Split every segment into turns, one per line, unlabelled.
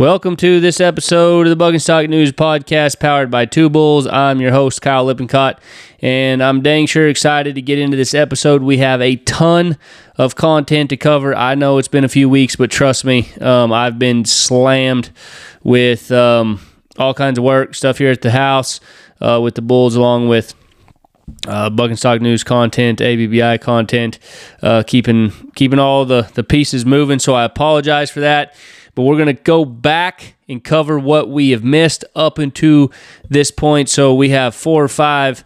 Welcome to this episode of the Buck and Stock News Podcast powered by Two Bulls. I'm your host, Kyle Lippincott, and I'm dang sure excited to get into this episode. We have a ton of content to cover. I know it's been a few weeks, but trust me, I've been slammed with all kinds of work, stuff here at the house with the Bulls, along with Buck and Stock News content, ABBI content, keeping all the pieces moving, so I apologize for that. But we're going to go back and cover what we have missed up until this point. So we have 4 or 5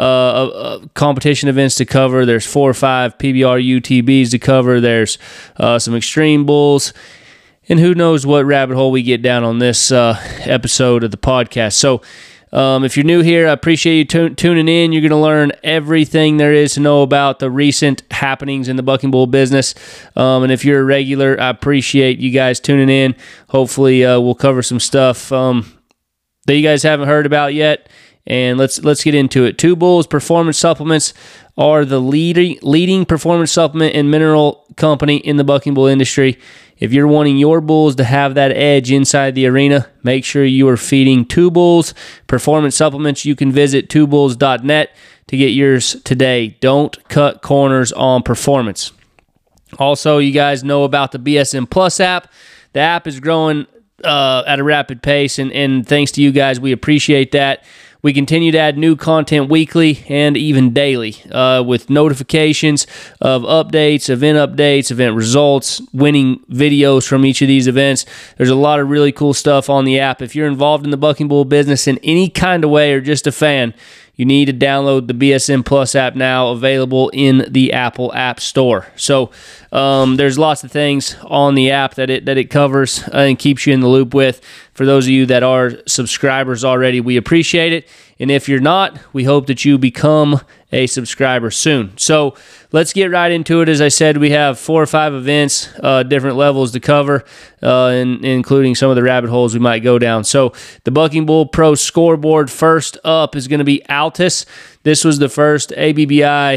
competition events to cover. There's 4 or 5 PBR UTBs to cover. There's some Extreme Bulls. And who knows what rabbit hole we get down on this episode of the podcast. So if you're new here, I appreciate you tuning in. You're going to learn everything there is to know about the recent happenings in the bucking bull business. And if you're a regular, I appreciate you guys tuning in. Hopefully, we'll cover some stuff that you guys haven't heard about yet. And let's get into it. Two Bulls Performance Supplements are the leading performance supplement and mineral company in the bucking bull industry. If you're wanting your bulls to have that edge inside the arena, make sure you are feeding Two Bulls Performance Supplements. You can visit twobulls.net to get yours today. Don't cut corners on performance. Also, you guys know about the BSN Plus app. The app is growing at a rapid pace, and thanks to you guys, we appreciate that. We continue to add new content weekly and even daily with notifications of updates, event results, winning videos from each of these events. There's a lot of really cool stuff on the app. If you're involved in the bucking bull business in any kind of way or just a fan, you need to download the BSN Plus app now, available in the Apple App Store. So there's lots of things on the app that it covers and keeps you in the loop with. For those of you that are subscribers already, we appreciate it. And if you're not, we hope that you become a subscriber soon. So let's get right into it. As I said, we have 4 or 5 events, different levels to cover, including some of the rabbit holes we might go down. So the Bucking Bull Pro Scoreboard, first up is going to be Altus. This was the first ABBI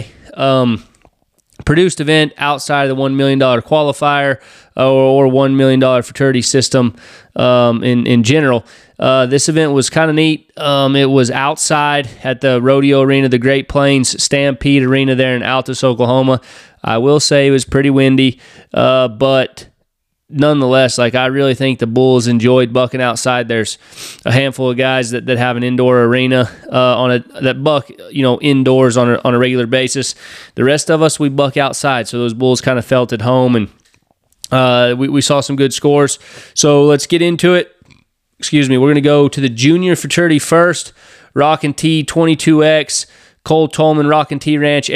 produced event outside of the $1 million qualifier or $1 million fraternity system in general. This event was kind of neat. It was outside at the rodeo arena, the Great Plains Stampede Arena there in Altus, Oklahoma. I will say it was pretty windy, but nonetheless, I really think the Bulls enjoyed bucking outside. There's a handful of guys that have an indoor arena that buck indoors on a regular basis. The rest of us, we buck outside, so those Bulls kind of felt at home, and we saw some good scores. So let's get into it. We're going to go to the junior fraternity first. Rockin' T 22X, Cole Tolman, Rockin' T Ranch,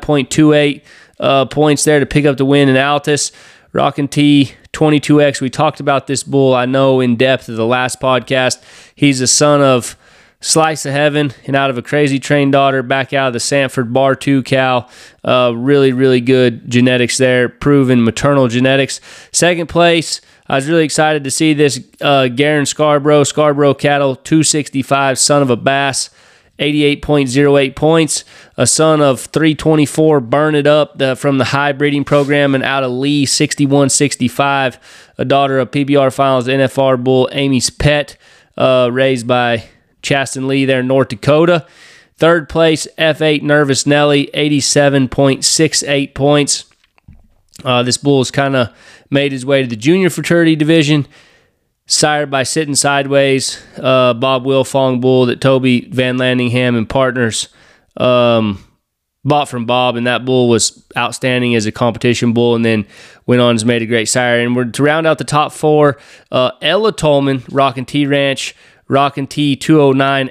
89.28 points there to pick up the win in Altus. Rockin' T 22X, we talked about this bull, I know, in depth of the last podcast. He's a son of Slice of Heaven and out of a Crazy Train daughter, back out of the Sanford Bar 2 cow. Really, really good genetics there, proven maternal genetics. Second place, I was really excited to see this Garen Scarborough cattle, 265, son of a Bass, 88.08 points. A son of 324, Burn It Up from the high breeding program, and out of Lee, 6165, a daughter of PBR Finals NFR bull Amy's Pet, raised by Chasten Lee there in North Dakota. Third place, F8 Nervous Nelly, 87.68 points. This bull has kind of made his way to the junior fraternity division, sired by Sitting Sideways, Bob Wilfong bull that Toby Van Landingham and partners bought from Bob, and that bull was outstanding as a competition bull, and then went on and made a great sire. And we're to round out the top 4, Ella Tolman, Rockin' T Ranch, Rockin' T 209,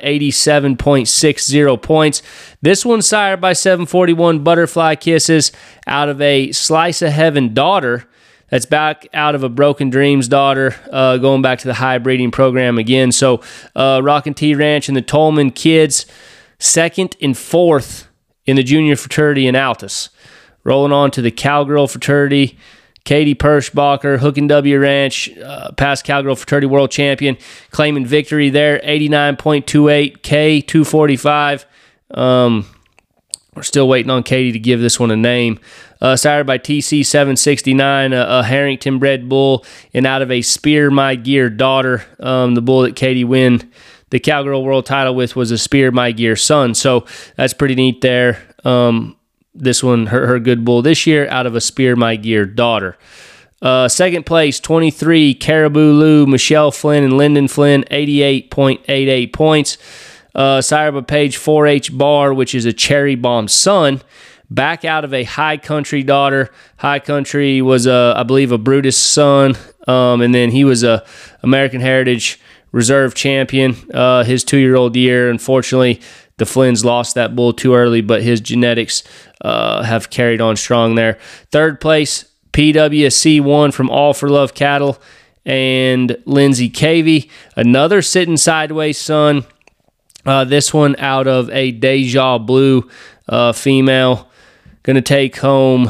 87.60 points. This one sired by 741 Butterfly Kisses out of a Slice of Heaven daughter that's back out of a Broken Dreams daughter, going back to the high breeding program again. So Rockin' T Ranch and the Tolman kids, 2nd and 4th in the junior fraternity in Altus. Rolling on to the Cowgirl fraternity, Katie Perschbacher, Hook and W Ranch, past Cowgirl Fraternity World Champion, claiming victory there, 89.28, K 245. We're still waiting on Katie to give this one a name. Sired by TC 769, a Harrington bred bull, and out of a Spear My Gear daughter. The bull that Katie win the Cowgirl World title with was a Spear My Gear son. So that's pretty neat there. This one, her good bull this year, out of a Spear My Gear daughter. Second place, 23, Caribou Lou, Michelle Flynn, and Lyndon Flynn, 88.88 points. Sired by Page 4H Bar, which is a Cherry Bomb son, back out of a High Country daughter. High Country was, I believe, a Brutus son, and then he was a American Heritage Reserve champion his 2-year-old year. Unfortunately, the Flynns lost that bull too early, but his genetics have carried on strong there. Third place, PWC1 from All for Love Cattle and Lindsay Cavey, another sitting sideways son. This one out of a Deja Blue female. Going to take home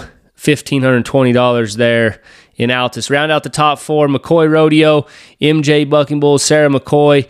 $1,520 there in Altus. Round out the top 4, McCoy Rodeo, MJ Bucking Bulls, Sarah McCoy,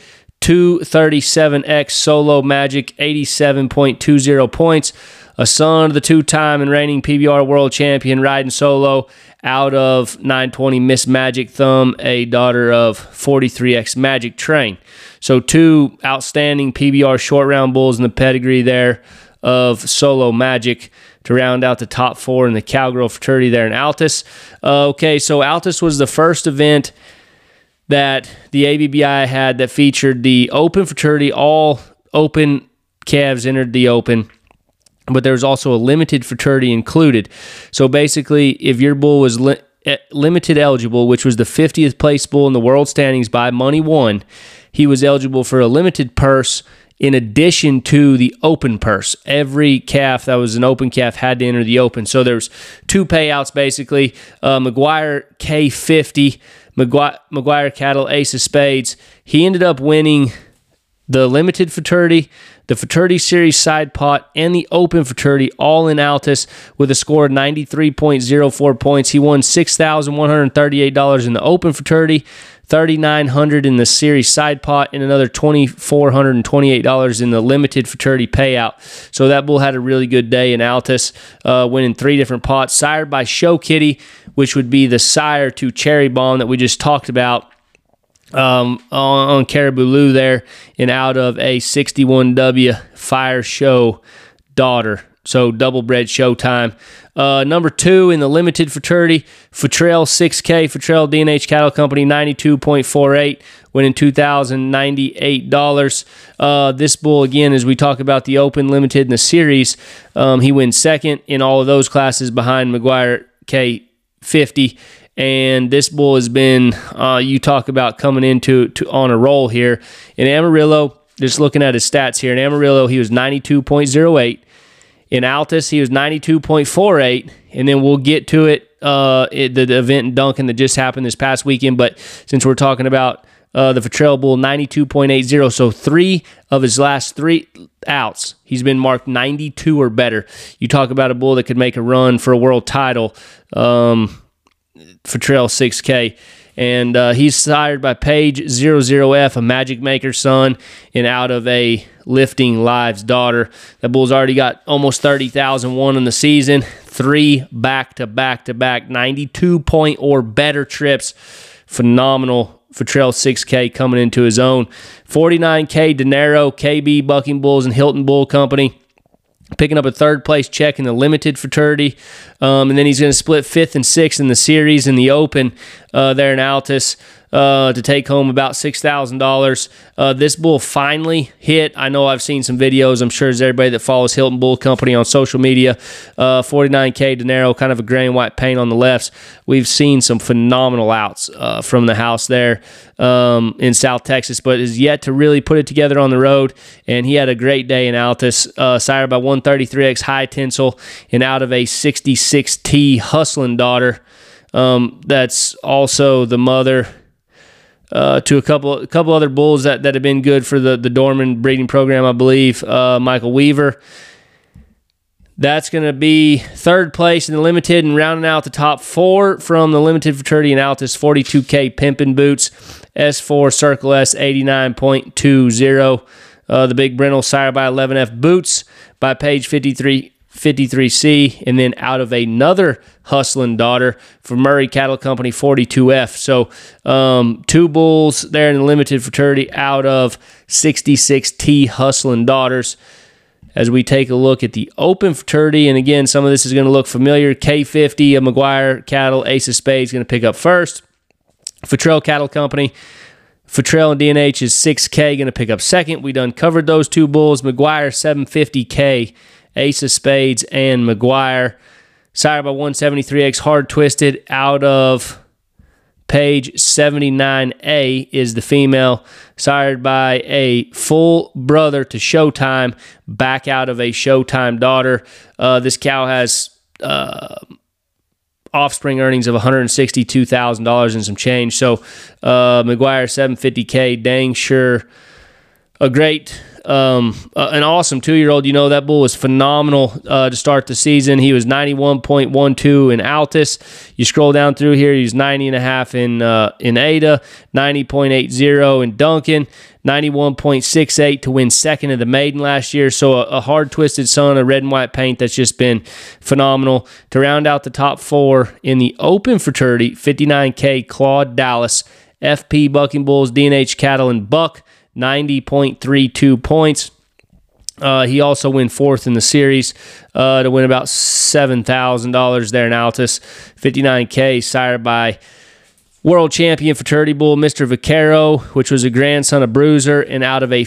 237X Solo Magic, 87.20 points. A son of the 2-time and reigning PBR World Champion riding solo out of 920 Miss Magic Thumb, a daughter of 43X Magic Train. So 2 outstanding PBR short round bulls in the pedigree there of Solo Magic to round out the top 4 in the Cowgirl fraternity there in Altus. Okay, so Altus was the first event that the ABBI had that featured the open fraternity. All open calves entered the open, but there was also a limited fraternity included. So basically, if your bull was limited eligible, which was the 50th place bull in the world standings by money won, he was eligible for a limited purse in addition to the open purse. Every calf that was an open calf had to enter the open. So there's 2 payouts basically. McGuire K50, McGuire Cattle Ace of Spades. He ended up winning the limited fraternity, the fraternity series side pot, and the open fraternity all in Altus with a score of 93.04 points. He won $6,138 in the open fraternity, $3,900 in the series side pot, and another $2,428 in the limited fraternity payout. So that bull had a really good day in Altus, winning 3 different pots. Sired by Show Kitty, which would be the sire to Cherry Bomb that we just talked about on Caribou Lou there, and out of a 61W Fire Show daughter. So double bred showtime. Number 2 in the limited fraternity, Futrell 6K, Futrell D&H Cattle Company, 92.48, winning $2,098. This bull, again, as we talk about the open, limited, and the series, he wins second in all of those classes behind McGuire K50. And this bull has been, you talk about coming into on a roll here. In Amarillo, just looking at his stats here, in Amarillo, he was 92.08. In Altus, he was 92.48, and then we'll get to it, the event in Duncan that just happened this past weekend. But since we're talking about the Futrell bull, 92.80. So 3 of his last 3 outs, he's been marked 92 or better. You talk about a bull that could make a run for a world title, Futrell 6K. And he's sired by Page 00F, a Magic Maker son, and out of a Lifting Lives daughter. That bull's already got almost 30,000 won in the season. 3 back-to-back-to-back 92-point or better trips. Phenomenal Futrell 6K coming into his own. 49K Dinero, KB Bucking Bulls and Hilton Bull Company, picking up a 3rd place check in the limited fraternity. And then he's going to split 5th and 6th in the series in the open there in Altus to take home about $6,000. This bull finally hit. I know I've seen some videos. I'm sure as everybody that follows Hilton Bull Company on social media, 49K Dinero, kind of a gray and white paint on the lefts. We've seen some phenomenal outs from the house there in South Texas, but is yet to really put it together on the road. And he had a great day in Altus, sired by 133X High Tinsel and out of a 66T Hustling daughter. That's also the mother to a couple other bulls that have been good for the Dorman breeding program, I believe. Michael Weaver. That's going to be 3rd place in the limited, and rounding out the top 4 from the limited fraternity in Altus, 42K Pimpin' Boots, S4 Circle S, 89.20. The Big Brindle, sired by 11F Boots by Page 53 53C, and then out of another Hustlin' daughter for Murray Cattle Company, 42F. So 2 bulls there in the limited fraternity out of 66T Hustlin' daughters. As we take a look at the open fraternity, and again, some of this is going to look familiar. K50 of McGuire Cattle, Ace of Spades going to pick up first. Futrell Cattle Company, Futrell and DNH is 6K going to pick up second. We done covered those 2 bulls. McGuire 750K, Ace of Spades and McGuire. Sired by 173X Hard Twisted out of page 79A is the female. Sired by a full brother to Showtime, back out of a Showtime daughter. This cow has offspring earnings of $162,000 and some change. So McGuire 750K, dang sure a great, an awesome 2-year-old. You know, that bull was phenomenal to start the season. He was 91.12 in Altus. You scroll down through here, he was 90.5 in Ada, 90.80 in Duncan, 91.68 to win second of the maiden last year. So a hard twisted son, a red and white paint that's just been phenomenal. To round out the top 4 in the open fraternity, 59K Claude Dallas, FP Bucking Bulls, DNH Cattle and Buck, 90.32 points. He also went 4th in the series to win about $7,000 there in Altus. 59K sired by world champion fraternity bull Mr. Vaquero, which was a grandson of Bruiser, and out of a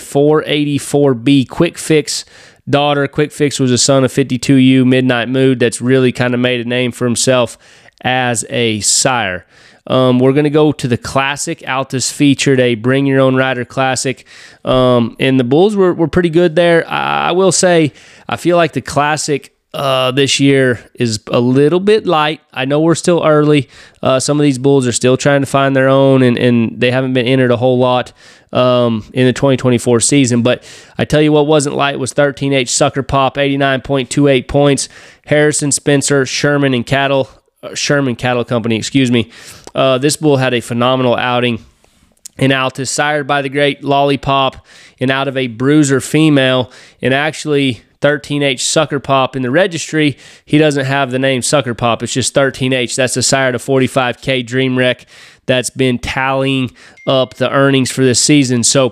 484B Quick Fix daughter. Quick Fix was a son of 52U Midnight Mood that's really kind of made a name for himself as a sire. We're going to go to the Classic. Altus featured a Bring Your Own Rider Classic, and the bulls were pretty good there. I will say, I feel like the Classic this year is a little bit light. I know we're still early. Some of these bulls are still trying to find their own, and they haven't been entered a whole lot in the 2024 season. But I tell you what wasn't light was 13H Sucker Pop, 89.28 points. Harrison Spencer, Sherman Cattle Company, excuse me. This bull had a phenomenal outing in Altus, sired by the great Lollipop, and out of a Bruiser female. And actually, 13H Sucker Pop in the registry, he doesn't have the name Sucker Pop. It's just 13H. That's the sire to 45K Dream Wreck that's been tallying up the earnings for this season. So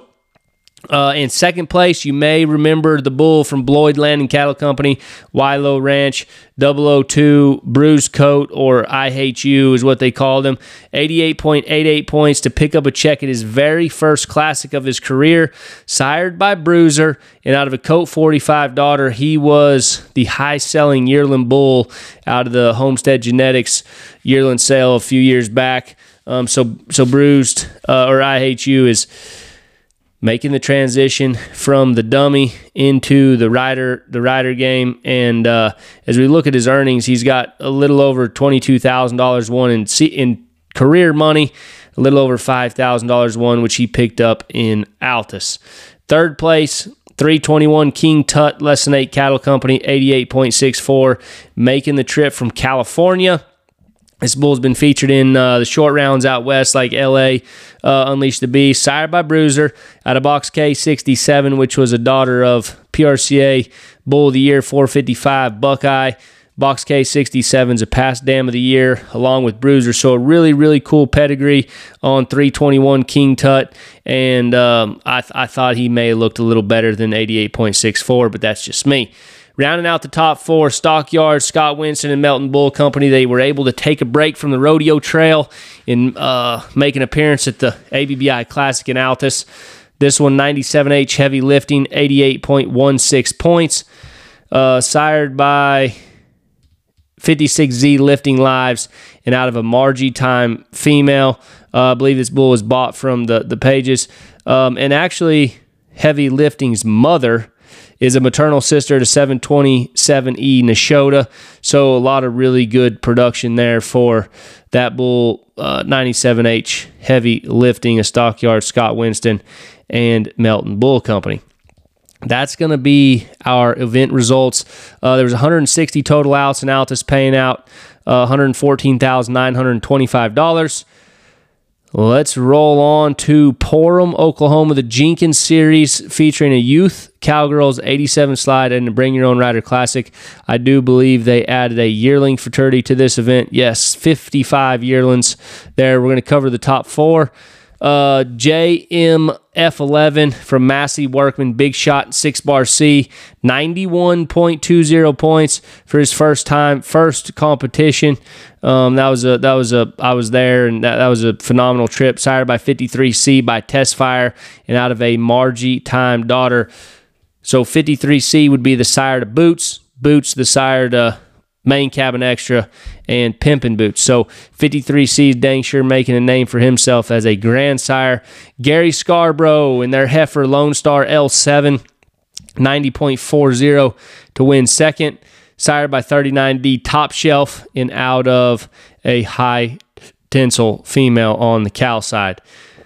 in second place, you may remember the bull from Bloyd Landing Cattle Company, Wilo Ranch, 002 Bruised Coat, or I Hate You is what they called him. 88.88 points to pick up a check at his very first Classic of his career. Sired by Bruiser, and out of a Coat 45 daughter, he was the high-selling yearling bull out of the Homestead Genetics yearling sale a few years back. So Bruised, or I Hate You, is making the transition from the dummy into the rider game. And as we look at his earnings, he's got a little over $22,000 won in career money, a little over $5,000 won, which he picked up in Altus. Third place, 321 King Tut Lesson 8 Cattle Company, 88.64, making the trip from California. This bull's been featured in the short rounds out west, like LA, Unleash the Beast, sired by Bruiser, out of Box K67, which was a daughter of PRCA Bull of the Year 455 Buckeye. Box K67 is a past dam of the year, along with Bruiser. So a really, really cool pedigree on 321 King Tut, and I thought he may have looked a little better than 88.64, but that's just me. Rounding out the top 4, Stockyards, Scott Winston, and Melton Bull Company. They were able to take a break from the rodeo trail and make an appearance at the ABBI Classic in Altus. This one, 97H Heavy Lifting, 88.16 points. Sired by 56Z Lifting Lives, and out of a Margie Time female. I believe this bull was bought from the pages. And actually, Heavy Lifting's mother is a maternal sister to 727E Nashota. So a lot of really good production there for that bull, 97H Heavy Lifting, a Stockyard, Scott Winston, and Melton Bull Company. That's going to be our event results. There was 160 total outs in Altus, paying out $114,925. Let's roll on to Porham, Oklahoma, the Jenkins Series featuring a youth Cowgirls 87 slide and the Bring Your Own Rider Classic. I do believe they added a yearling fraternity to this event. Yes, 55 yearlings there. We're going to cover the top 4. JMF11 from Massey Workman, big shot, 6-bar C, 91.20 points for his first competition. I was there, and that was a phenomenal trip. Sired by 53C by Testfire and out of a Margie Time daughter. So 53C would be the sire to Boots, Boots the sire to Main Cabin Extra, and Pimpin' Boots. So 53C is dang sure making a name for himself as a grandsire. Gary Scarborough and their heifer Lone Star L7, 90.40 to win second. Sired by 39D Top Shelf and out of a high tinsel female on the cow side.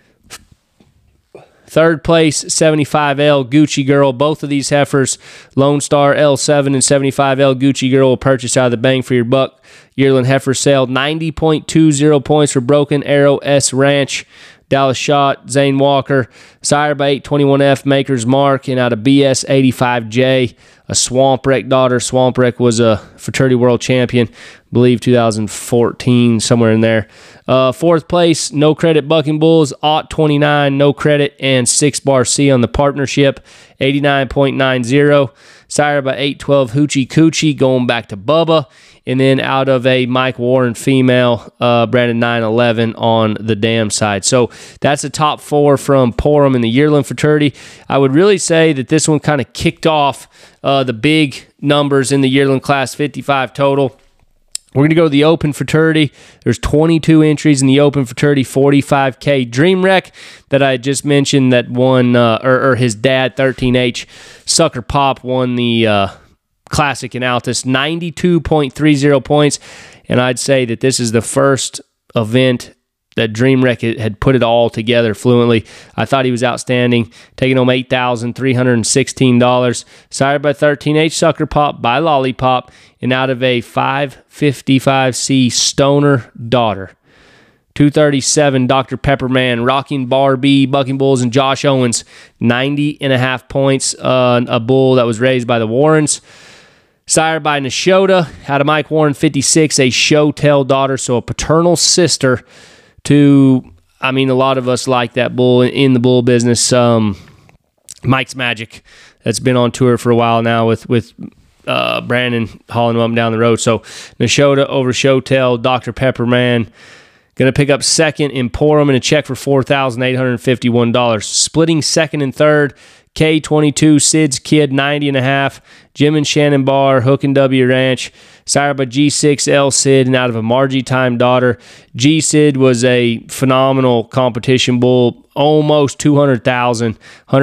Third place, 75L Gucci Girl. Both of these heifers, Lone Star L7 and 75L Gucci Girl, will purchase out of the Bang for Your Buck yearling heifer sale. 90.20 points for Broken Arrow S Ranch. Dallas Shot, Zane Walker. Sired by 821F Maker's Mark and out of BS 85J, a Swamp Wreck daughter. Swamp Wreck was a fraternity world champion, I believe 2014, somewhere in there. Fourth place, No Credit Bucking Bulls, Ott 29, No Credit, and 6-bar C on the partnership, 89.90. Sired by 812 Hoochie Coochie, going back to Bubba. And then out of a Mike Warren female, Brandon 911 on the dam side. So that's the top 4 from Porham in the yearling fraternity. I would really say that this one kind of kicked off the big numbers in the yearling class, 55 total. We're going to go to the open fraternity. There's 22 entries in the open fraternity, 45K. Dream Wreck that I just mentioned that won, or his dad, 13H, Sucker Pop, won the Classic in Altus, 92.30 points. And I'd say that this is the first event that Dream Wreck had put it all together fluently. I thought he was outstanding, taking home $8,316. Sired by 13H Sucker Pop by Lollipop and out of a 555C Stoner daughter. 237 Dr. Pepperman, Rocking Barbie, Bucking Bulls, and Josh Owens, 90.5 points. A bull that was raised by the Warrens. Sired by Nashota, out of Mike Warren, 56, a Showtail daughter, so a paternal sister to, I mean, a lot of us like that bull in the bull business. Mike's Magic, that's been on tour for a while now with Brandon hauling him up and down the road. So Nashota over Showtail, Dr. Pepperman. Going to pick up second in Porham and a check for $4,851. Splitting second and third, K22 Sid's Kid, 90.5. Jim and Shannon Barr, Hook and W Ranch. Sired by G6L Sid and out of a Margie Time daughter. G Sid was a phenomenal competition bull, almost $200,000,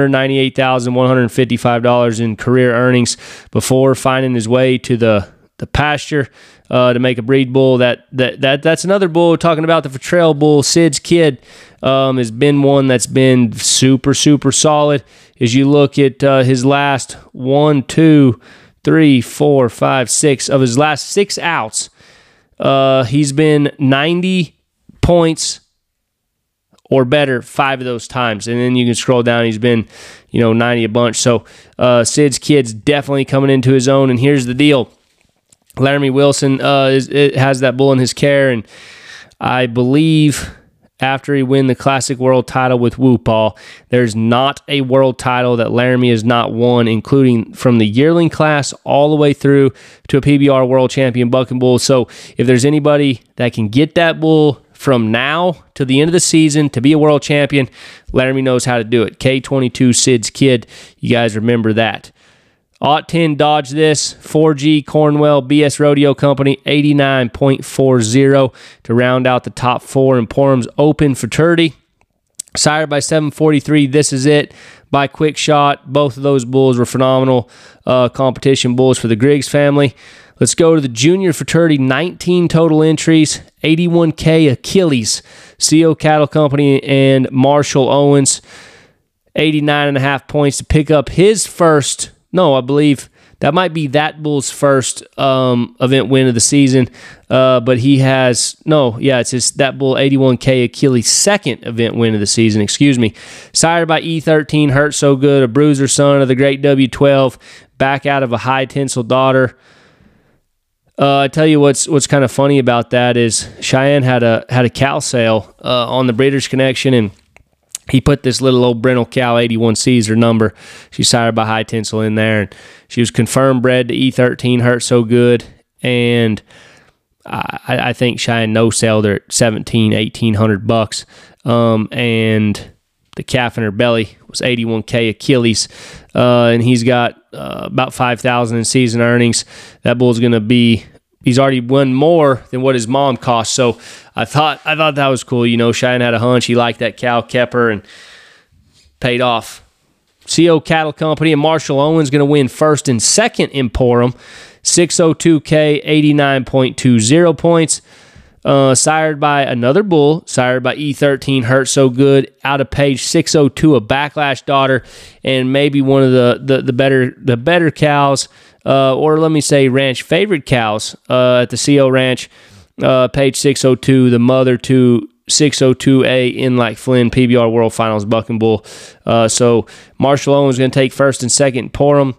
$198,155 in career earnings before finding his way to the pasture to make a breed bull. That's another bull talking about the Trail bull. Sid's Kid has been one that's been super, super solid. As you look at his last 1, 2, 3, 4, 5, 6 of his last 6 outs, he's been 90 points or better 5 of those times. And then you can scroll down, he's been 90 a bunch. So Sid's Kid's definitely coming into his own. And here's the deal. Laramie Wilson has that bull in his care, and I believe after he win the Classic World title with Whoopall, there's not a world title that Laramie has not won, including from the yearling class all the way through to a PBR World Champion Bucking Bull. So if there's anybody that can get that bull from now to the end of the season to be a world champion, Laramie knows how to do it. K22 Sid's Kid, you guys remember that. Ott 10 Dodge this, 4G Cornwell BS Rodeo Company, 89.40 to round out the top 4 in Porham's open fraternity. Sired by 743, This Is It by Quick Shot. Both of those bulls were phenomenal competition bulls for the Griggs family. Let's go to the junior fraternity, 19 total entries, 81K Achilles, CO Cattle Company, and Marshall Owens, 89.5 points to pick up his first. No, I believe That might be that bull's first event win of the season, but he has, it's his that bull 81K Achilles second event win of the season, Sired by E13, Hurt So Good, a bruiser son of the great W12, back out of a high tensile daughter. I tell you what's kind of funny about that is Cheyenne had a cow sale on the Breeders' Connection, and he put this little old Brindle cow, 81C is her number. She's sired by High Tinsel in there, and she was confirmed bred to E13, Hurt So Good, and I think Cheyenne no-sailed her at $1,800, and the calf in her belly was 81K Achilles, and he's got about $5,000 in season earnings. That bull's going to be, he's already won more than what his mom cost, so I thought that was cool. Cheyenne had a hunch. He liked that cow, kept her, and paid off. CO Cattle Company and Marshall Owens going to win first and second in Porham, 602K, 89.20 points. Sired by another bull, sired by E13, Hurt So Good, out of page 602, a Backlash daughter, and maybe one of the better cows, or let me say ranch favorite cows at the CO Ranch, page 602, the mother to 602A in like Flynn PBR World Finals bucking bull. So Marshall Owens going to take first and second. Porham,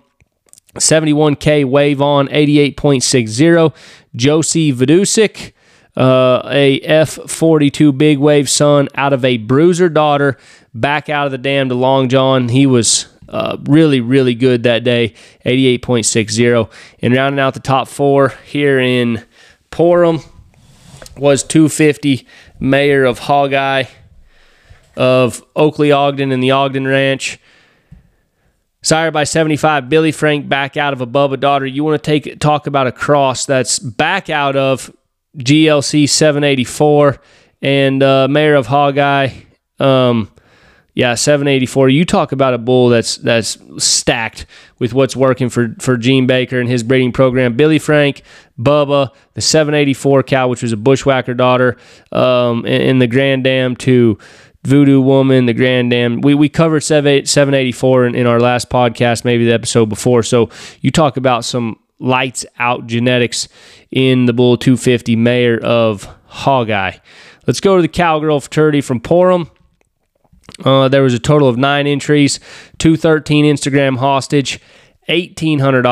71K Wave On, 88.60. Josie Vidusik, a F42 Big Wave son out of a bruiser daughter, back out of the dam to Long John. He was really, really good that day, 88.60. And rounding out the top four here in Porham was 250 Mayor of Hogeye of Oakley Ogden and the Ogden Ranch. Sired by 75, Billy Frank, back out of a Bubba daughter. You want to talk about a cross that's back out of GLC 784 and Mayor of Hogeye. 784. You talk about a bull that's stacked with what's working for Gene Baker and his breeding program. Billy Frank, Bubba, the 784 cow, which was a bushwhacker daughter, in the Grand Dam to Voodoo Woman, the Grand Dam. We covered 784 in our last podcast, maybe the episode before. So you talk about some lights out genetics in the bull 250 Mayor of Hogeye. Let's go to the Cowgirl Fraternity from Porham. There was a total of 9 entries, 213 Instagram hostage, $1,800,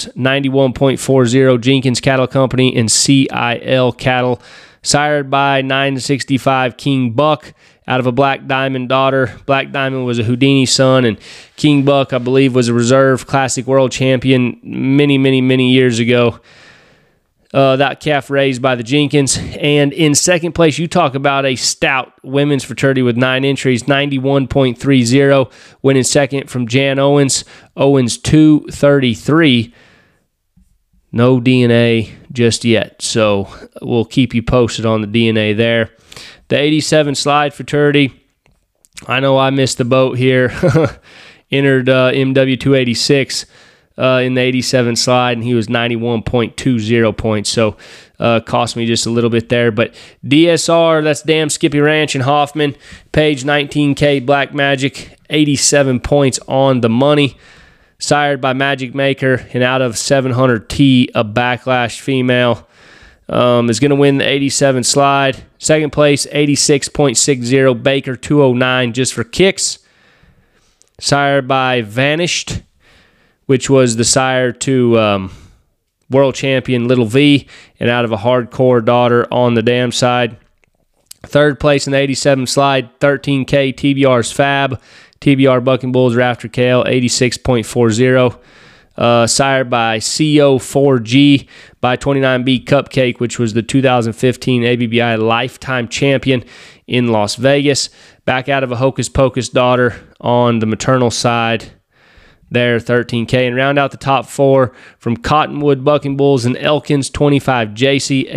91.40 Jenkins Cattle Company and CIL Cattle. Sired by 965 King Buck out of a Black Diamond daughter. Black Diamond was a Houdini son, and King Buck, I believe, was a reserve classic world champion many, many, many years ago. That calf raised by the Jenkins. And in second place, you talk about a stout women's fraternity with 9 entries, 91.30. Winning second from Jan Owens. Owens 233. No DNA just yet, so we'll keep you posted on the DNA there. The 87 Slide fraternity, I know I missed the boat here. Entered MW286 in the 87 Slide, and he was 91.20 points, so cost me just a little bit there. But DSR, that's Damn Skippy Ranch in Hoffman, page 19K Black Magic, 87 points on the money. Sired by Magic Maker, and out of 700T, a Backlash female, is going to win the 87 Slide. Second place, 86.60, Baker 209, just for kicks. Sired by Vanished, which was the sire to world champion Little V, and out of a Hardcore daughter on the dam side. Third place in the 87 Slide, 13K TBR's Fab. TBR Bucking Bulls Rafter Kale, 86.40. Sired by CO4G by 29B Cupcake, which was the 2015 ABBI Lifetime Champion in Las Vegas. Back out of a Hocus Pocus daughter on the maternal side there, 13K. And round out the top 4 from Cottonwood Bucking Bulls and Elkins, 25 JC,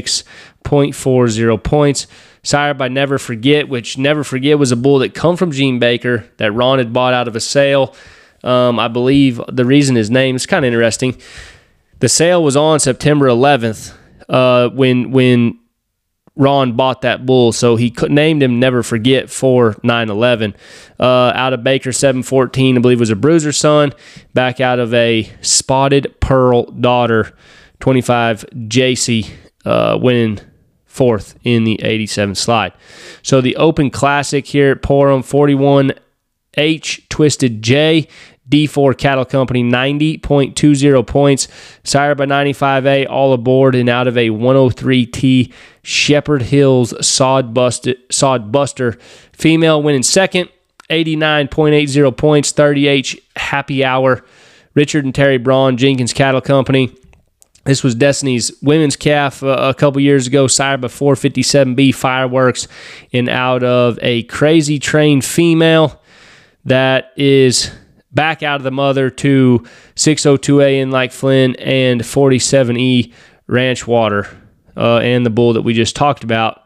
86.40 points. Sired by Never Forget, which Never Forget was a bull that come from Gene Baker that Ron had bought out of a sale. I believe the reason his name is kind of interesting. The sale was on September 11th when Ron bought that bull, so he named him Never Forget for 911. Out of Baker 714, I believe was a Bruiser son. Back out of a Spotted Pearl daughter, 25 JC, winning fourth in the 87 slide. So the Open Classic here at Porham, 41H Twisted J, D4 Cattle Company, 90.20 points. Sired by 95A, all aboard, and out of a 103T Shepherd Hills Sod Buster. Female winning second, 89.80 points. 30H Happy Hour, Richard and Terry Braun, Jenkins Cattle Company. This was Destiny's women's calf a couple years ago, sired by 457B Fireworks, and out of a Crazy Train female that is back out of the mother to 602A in Lake Flynn and 47E Ranch Water, and the bull that we just talked about,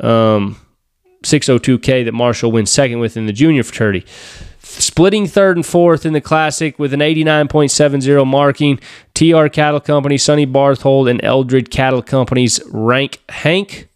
602K that Marshall wins second with in the junior fraternity. Splitting third and fourth in the Classic with an 89.70 marking, TR Cattle Company, Sonny Barthold, and Eldred Cattle Company's Rank Hank.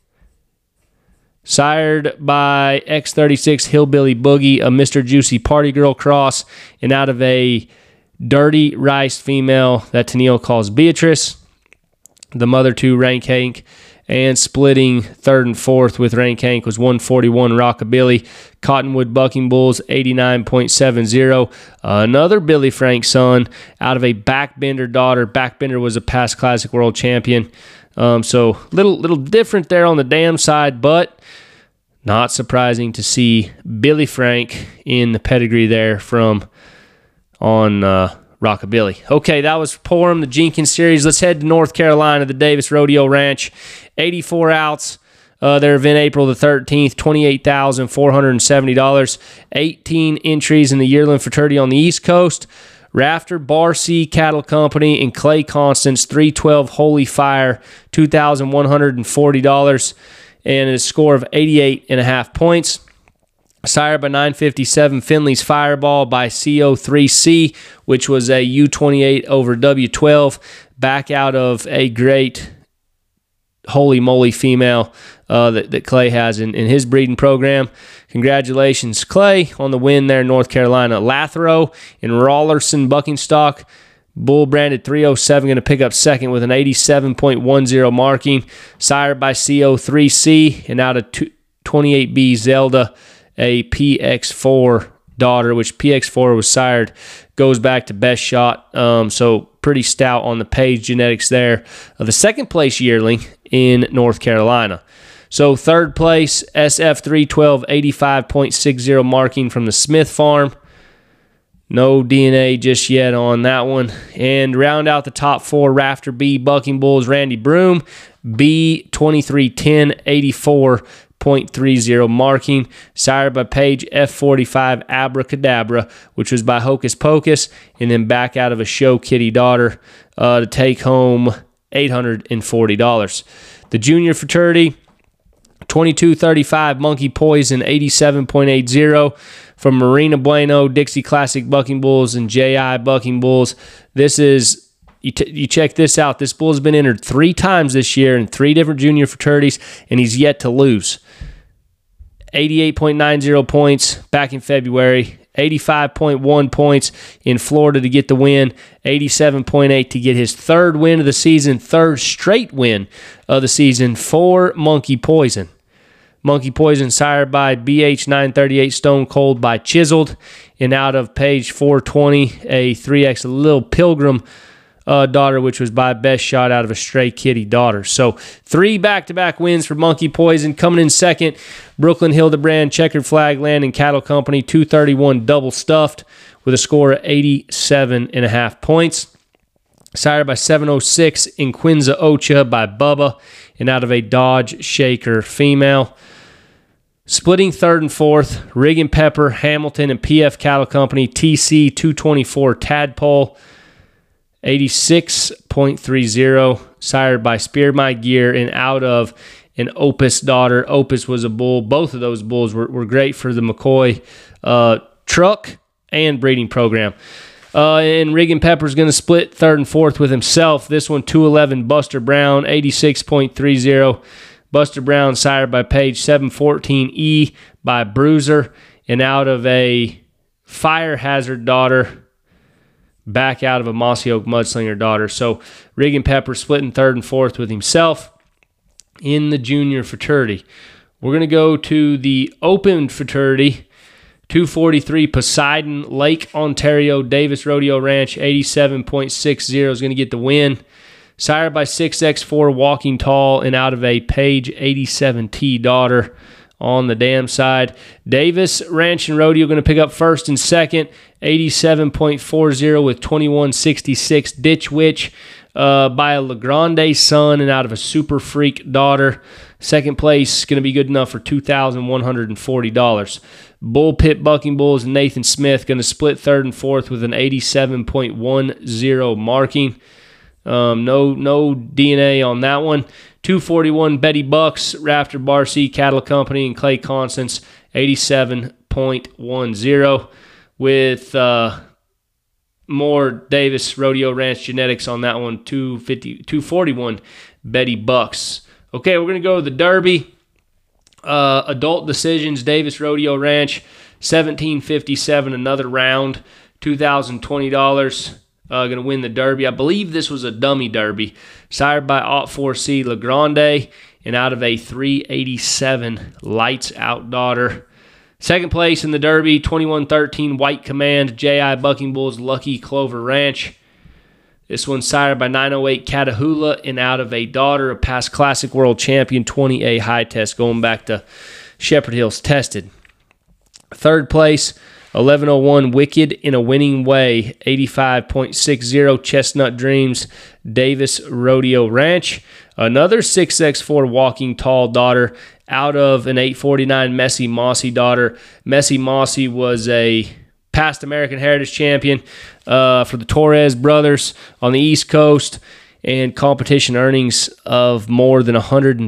Sired by X36 Hillbilly Boogie, a Mr. Juicy Party Girl cross, and out of a Dirty Rice female that Tennille calls Beatrice, the mother to Rank Hank. And splitting third and fourth with Rank Hank was 141 Rockabilly. Cottonwood Bucking Bulls, 89.70. Another Billy Frank son out of a Backbender daughter. Backbender was a past Classic World Champion. So little different there on the dam side, but not surprising to see Billy Frank in the pedigree there from on Rockabilly. Okay, that was Porham, the Jenkins Series. Let's head to North Carolina, the Davis Rodeo Ranch. 84 outs. Their event April the 13th, $28,470. 18 entries in the yearling fraternity on the East Coast. Rafter Bar C Cattle Company and Clay Constance, 312 Holy Fire, $2,140, and a score of 88.5 points. Sired by 957 Finley's Fireball by CO3C, which was a U28 over W12, back out of a great Holy Moly female that Clay has in his breeding program. Congratulations, Clay, on the win there in North Carolina. Lathro and Rollerson Bucking Stock, bull branded 307, going to pick up second with an 87.10 marking. Sired by CO3C, and out of 28B Zelda, a PX4 daughter, which PX4 was sired, goes back to Best Shot. So pretty stout on the Page genetics there. The second place yearling in North Carolina. So third place, SF312, 85.60 marking from the Smith Farm. No DNA just yet on that one. And round out the top four, Rafter B Bucking Bulls, Randy Broom, B2310, 84.30 marking. Sired by Page F45 Abracadabra, which was by Hocus Pocus, and then back out of a Show Kitty daughter to take home $840. The junior fraternity, 2235 Monkey Poison, 87.80 from Marina Bueno, Dixie Classic Bucking Bulls, and JI Bucking Bulls. This is, you check this out, this bull has been entered 3 times this year in 3 different junior fraternities, and he's yet to lose. 88.90 points back in February, 85.1 points in Florida to get the win, 87.8 to get his third win of the season, third straight win of the season for Monkey Poison. Monkey Poison sired by BH938 Stone Cold by Chiseled, and out of Page 420, a 3X Little Pilgrim daughter, which was by Best Shot out of a Stray Kitty daughter. So 3 back-to-back wins for Monkey Poison. Coming in second, Brooklyn Hildebrand Checkered Flag Land and Cattle Company, 231 Double Stuffed with a score of 87.5 points. Sired by 706 Inquinza Ocha by Bubba, and out of a Dodge Shaker female. Splitting third and fourth, Rig and Pepper, Hamilton, and PF Cattle Company, TC 224 Tadpole, 86.30, sired by Spear My Gear, and out of an Opus daughter. Opus was a bull. Both of those bulls were great for the McCoy truck and breeding program. And Rig and Pepper's going to split third and fourth with himself. This one, 211 Buster Brown, 86.30 Buster Brown, sired by Page, 714E by Bruiser, and out of a Fire Hazard daughter, back out of a Mossy Oak Mudslinger daughter. So Regan Pepper splitting third and fourth with himself in the junior fraternity. We're going to go to the open fraternity. 243 Poseidon, Lake Ontario, Davis Rodeo Ranch, 87.60 is going to get the win. Sired by 6X4 Walking Tall, and out of a Page 87T daughter on the dam side. Davis Ranch and Rodeo going to pick up first and second, 87.40 with 2166 Ditch Witch by a LaGrande son and out of a Super Freak daughter. Second place going to be good enough for $2,140. Bull Pit Bucking Bulls and Nathan Smith going to split third and fourth with an 87.10 marking. No DNA on that one. 241 Betty Bucks, Rafter Barcy Cattle Company, and Clay Constance, 87.10 with more Davis Rodeo Ranch genetics on that one. 241 Betty Bucks. Okay, we're going to go to the Derby. Adult Decisions, Davis Rodeo Ranch, 1757, another round, $2,020. Going to win the Derby. I believe this was a dummy Derby. Sired by Ot 4C LaGrande, and out of a 387 Lights Out daughter. Second place in the Derby, 2113 White Command, J.I. Bucking Bulls Lucky Clover Ranch. This one sired by 908 Catahoula, and out of a daughter, a past Classic World Champion, 20A High Test, going back to Shepherd Hills Tested. Third place, 1101 Wicked in a Winning Way, 85.60 Chestnut Dreams, Davis Rodeo Ranch. Another 6X4 Walking Tall daughter, out of an 849 Messy Mossy daughter. Messy Mossy was a past American Heritage Champion for the Torres brothers on the East Coast, and competition earnings of more than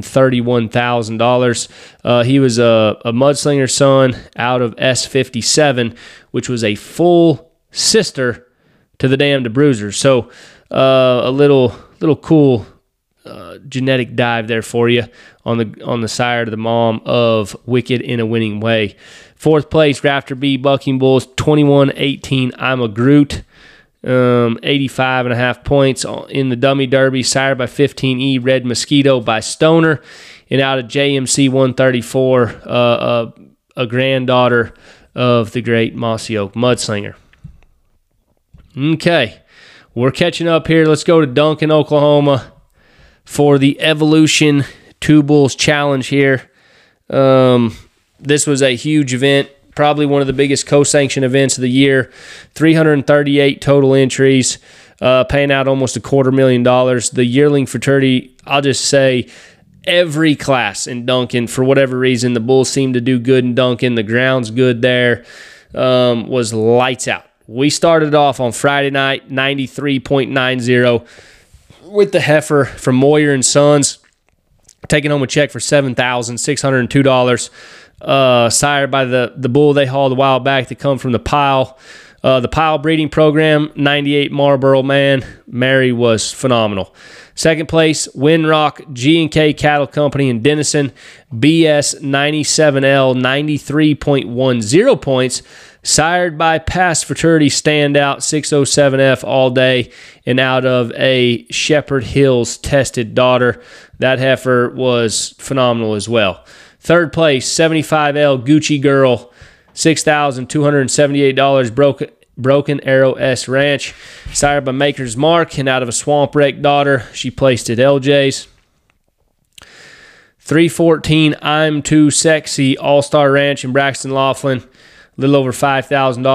$131,000. He was a mudslinger son out of S57, which was a full sister to the Dam DeBruisers. So a little cool genetic dive there for you on the sire to the mom of Wicked in a Winning Way. Fourth place, Rafter B Bucking Bulls, 2118 I'm a Groot. 85.5 points in the dummy derby, sired by 15E Red Mosquito by Stoner, and out of JMC 134, a granddaughter of the great Mossy Oak Mudslinger. Okay, we're catching up here. Let's go to Duncan, Oklahoma for the Evolution Two Bulls Challenge here. This was a huge event. Probably one of the biggest co-sanctioned events of the year. 338 total entries, paying out almost $250,000. The yearling fraternity, I'll just say, every class in Duncan, for whatever reason, the Bulls seem to do good in Duncan. The ground's good there. Was lights out. We started off on Friday night, 93.90, with the heifer from Moyer and Sons, taking home a check for $7,602. Sired by the bull they hauled a while back that come from the Pile. The Pile breeding program, 98 Marlboro Man. Mary was phenomenal. Second place, Windrock G&K Cattle Company in Denison. BS 97L, 93.10 points. Sired by past fraternity standout, 607F all day, and out of a Shepherd Hills tested daughter. That heifer was phenomenal as well. Third place, 75L Gucci Girl, $6,278, Broken Arrow S Ranch. Sired by Maker's Mark, and out of a Swamp Wreck daughter. She placed at LJ's. 314 I'm Too Sexy All-Star Ranch in Braxton, Laughlin. A little over $5,000,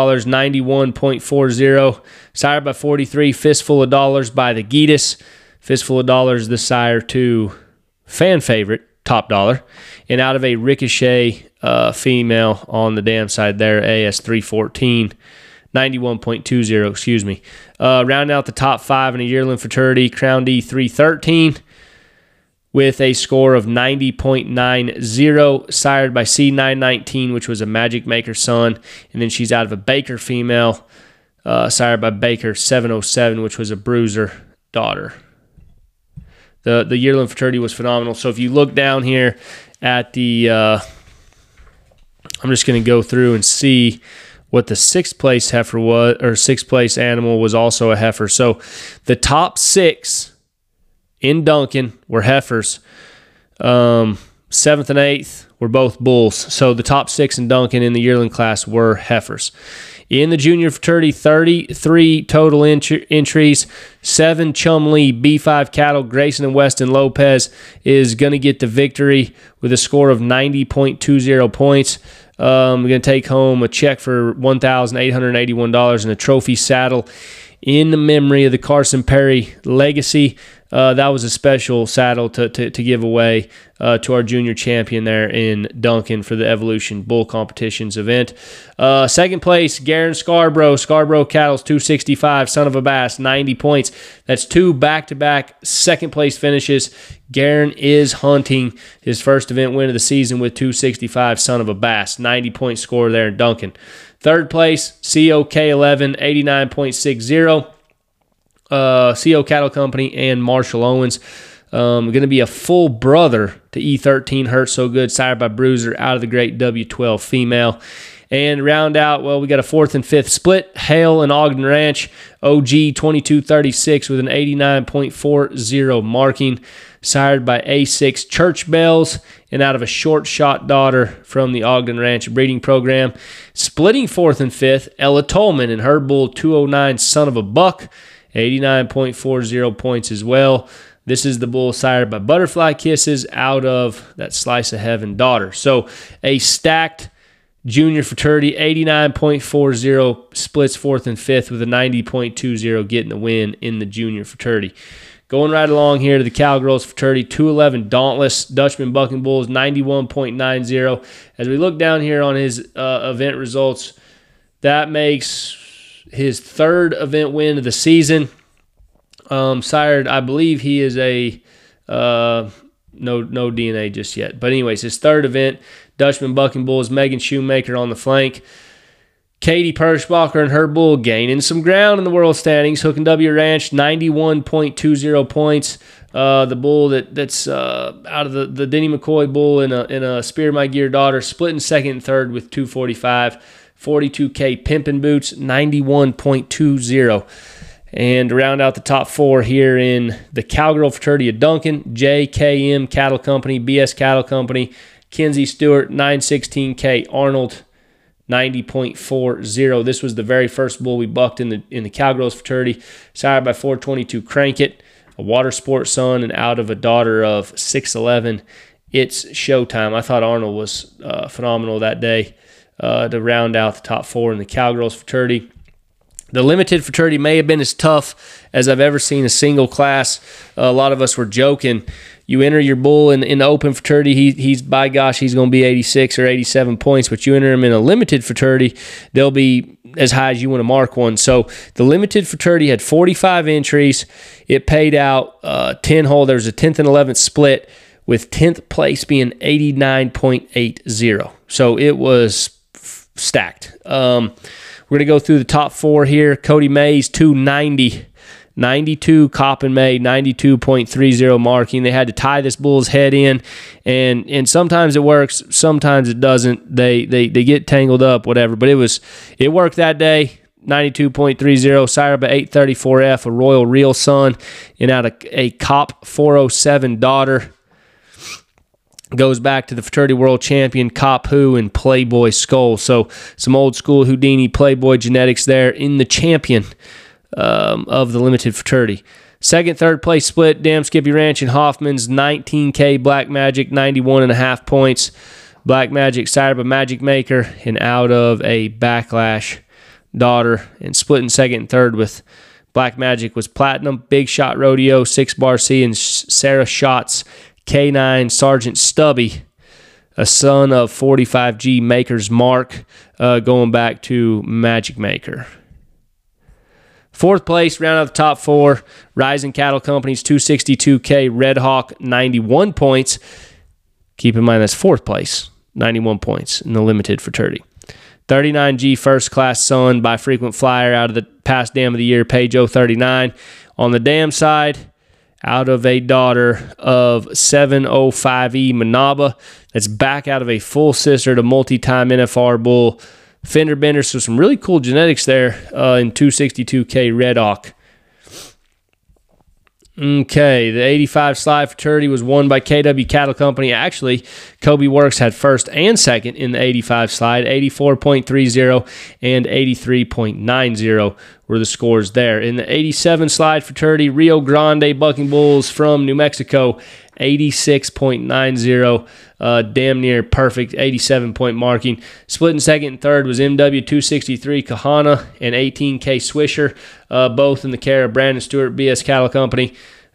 91.40. Sired by 43 Fistful of Dollars by the Geetus. Fistful of Dollars, the sire to fan favorite, Top Dollar. And out of a Ricochet female on the dam side there, AS314, 91.20, excuse me. Rounding out the top five in a yearling fraternity, Crown D 313 with a score of 90.90, sired by C919, which was a Magic Maker son. And then she's out of a Baker female, sired by Baker 707, which was a Bruiser daughter. The yearling fraternity was phenomenal. So if you look down here at the, I'm just going to go through and see what the sixth place heifer was, or sixth place animal was also a heifer. So the top 6 in Duncan were heifers. 7th and 8th were both bulls. So the top 6 in Duncan in the yearling class were heifers. In the junior fraternity, 33 total entries, 7 Chumley B5 cattle. Grayson and Weston Lopez is going to get the victory with a score of 90.20 points. We're going to take home a check for $1,881 and a trophy saddle in the memory of the Carson Perry legacy. That was a special saddle to give away to our junior champion there in Duncan for the Evolution Bull Competitions event. Second place, Garen Scarborough. Scarborough Cattle's 265, Son of a Bass, 90 points. That's 2 back-to-back second-place finishes. Garen is hunting his first event win of the season with 265, Son of a Bass, 90-point score there in Duncan. Third place, COK11, 89.60. CO Cattle Company and Marshall Owens. Going to be a full brother to E13 Hurt So Good, sired by Bruiser, out of the great W12 female. And round out, well, we got a 4th and 5th split. Hale and Ogden Ranch, OG 2236 with an 89.40 marking, sired by A6 Church Bells, and out of a short shot daughter from the Ogden Ranch breeding program. Splitting 4th and 5th, Ella Tolman and her bull 209 Son of a Buck, 89.40 points as well. This is the bull sired by Butterfly Kisses out of that Slice of Heaven daughter. So a stacked junior fraternity, 89.40, splits 4th and 5th with a 90.20 getting the win in the junior fraternity. Going right along here to the Cowgirls fraternity, 211 Dauntless, Dutchman Bucking Bulls, 91.90. As we look down here on his event results, that makes his 3rd event win of the season. Sired, I believe he is a no DNA just yet. But anyways, his 3rd event, Dutchman Bucking Bulls, Megan Shoemaker on the flank. Katie Perschbacher and her bull gaining some ground in the world standings. Hook and W Ranch, 91.20 points. The bull that's out of the Denny McCoy bull in a Spear My Gear daughter, splitting 2nd and 3rd with 245. 42K Pimpin' Boots, 91.20. And to round out the top 4 here in the Cowgirl fraternity of Duncan, JKM Cattle Company, BS Cattle Company, Kinsey Stewart, 916K Arnold, 90.40. This was the very first bull we bucked in the Cowgirls fraternity, sired by 422 Crankit, a water sport son, and out of a daughter of 611. It's showtime. I thought Arnold was phenomenal that day. To round out the top 4 in the Cowgirls fraternity. The limited fraternity may have been as tough as I've ever seen a single class. A lot of us were joking. You enter your bull in the open fraternity, he's by gosh, he's going to be 86 or 87 points, but you enter him in a limited fraternity, they'll be as high as you want to mark one. So the limited fraternity had 45 entries. It paid out 10 hole. There was a 10th and 11th split, with 10th place being 89.80. So it was stacked. We're going to go through the top 4 here. Cody Mays, 290. 92, Coppin May, 92.30 marking. They had to tie this bull's head in, and sometimes it works, sometimes it doesn't. They get tangled up, whatever. But it worked that day. 92.30, sired by 834F, a Royal Real son, and out a Cop 407 daughter. Goes back to the fraternity world champion Cop Who and Playboy Skull. So some old school Houdini Playboy genetics there in the champion of the limited fraternity. 2nd, 3rd place split, Damn Skippy Ranch and Hoffman's, 19K Black Magic, 91.5 points. Black Magic sired by Magic Maker and out of a Backlash daughter, and splitting 2nd and 3rd with Black Magic was Platinum, Big Shot Rodeo, 6 Bar C, and Sarah Shots K9 Sergeant Stubby, a son of 45G Maker's Mark, going back to Magic Maker. 4th place, round out the top 4, Rising Cattle Company's 262K Red Hawk, 91 points. Keep in mind that's 4th place, 91 points in the limited fraternity. 39G First Class Son by Frequent Flyer out of the past Dam of the Year, Page 039. On the dam side, out of a daughter of 705E Manaba. That's back out of a full sister to multi-time NFR bull fender bender. So some really cool genetics there in 262K Red Hawk. Okay, the 85 slide fraternity was won by KW Cattle Company. Actually, Kobe Works had first and second in the 85 slide. 84.30 and 83.90 were the scores there. In the 87 slide fraternity, Rio Grande Bucking Bulls from New Mexico, 86.90, damn near perfect 87-point marking. Split in second and third was MW 263 Kahana and 18K Swisher, both in the care of Brandon Stewart, BS Cattle Company,